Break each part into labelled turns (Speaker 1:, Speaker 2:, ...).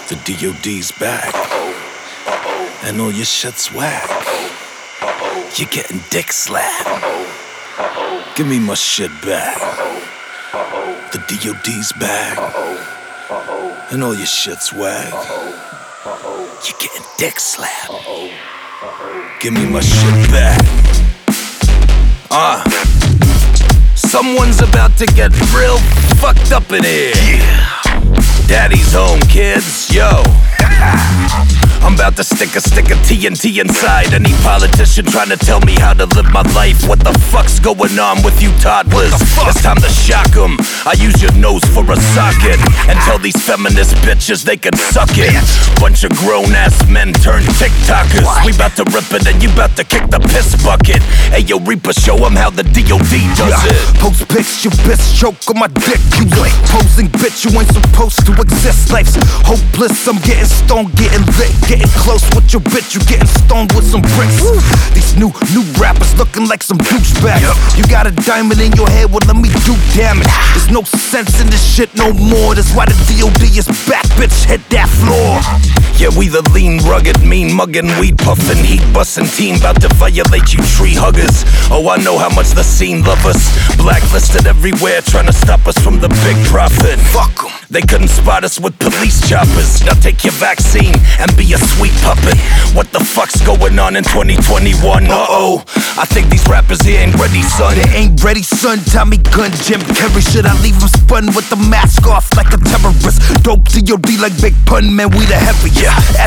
Speaker 1: The DOD's back, and all your shit's whack. You're getting dick slapped. Give me my shit back. The DOD's back, and all your shit's whack. You're getting dick slapped. Give me my shit back. Someone's about to get real fucked up in here. Daddy's home, kids, yo. I'm about to stick a TNT inside any politician trying to tell me how to live my life. What the fuck's going on with you toddlers? It's time to shock 'em. I use your nose for a socket and tell these feminist bitches they can suck it. Bunch of grown-ass men turned TikTokers. We about to rip it and you about to kick the piss bucket. Hey yo, Reaper, show 'em how the DOD does it.
Speaker 2: Post pics, your bitch choke on my dick. You like posing, bitch, you ain't supposed to exist. Life's hopeless, I'm getting stoned, getting lit. Getting close with your bitch, you getting stoned with some bricks. These new rappers looking like some douchebags. You got a diamond in your head, well let me do damage. There's no sense in this shit no more. That's why the DOD is back, bitch, hit that floor.
Speaker 1: Yeah, we the lean, rugged, mean, muggin', weed puffin', heat bustin' team, about to violate you tree huggers. Oh, I know how much the scene love us. Blacklisted everywhere, trying to stop us from the big profit. Fuck 'em. They couldn't spot us with police choppers. Now take your vaccine and be a sweet puppet. What the fuck's going on in 2021? Uh-oh, I think these rappers here ain't ready, son.
Speaker 2: They ain't ready, son. Tommy Gun, Jim Carrey. Should I leave him spun with the mask off like a terrorist? Dope DOD like Big Pun, man, we the heaviest.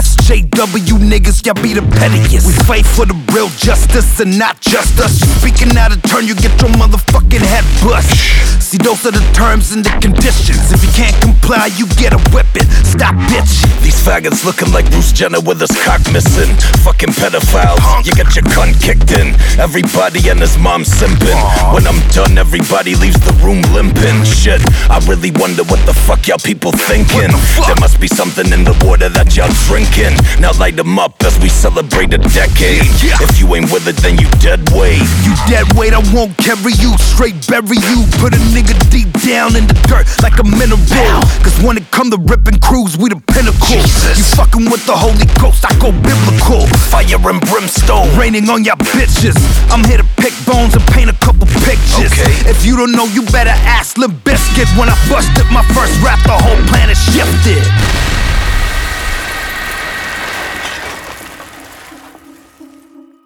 Speaker 2: SJW niggas, y'all be the pettiest. We fight for the real justice and not just us. Speaking out of turn, you get your motherfucking head bust. See, those are the terms and the conditions. If you can't comply, you get a whipping. Stop, bitch.
Speaker 1: These faggots looking like Bruce Jenner with his cock missing. Fucking pedophiles, you get your cunt kicked in. Everybody and his mom simping. When I'm done, everybody leaves the room limping. Shit, I really wonder what the fuck y'all people thinking. There must be something in the water that y'all drinking. Now light them up as we celebrate a decade. If you ain't with it, then you dead weight.
Speaker 2: You dead weight, I won't carry you. Straight bury you. Put a nigga deep down in the dirt like a mineral. Cause when it come to ripping crews, we the pinnacle. You fucking with the Holy Ghost, I go biblical.
Speaker 1: Fire and brimstone
Speaker 2: raining on y'all bitches. I'm here to pick bones and paint a couple pictures. If you don't know, you better ask Limp Bizkit. When I busted my first rap, the whole planet shifted.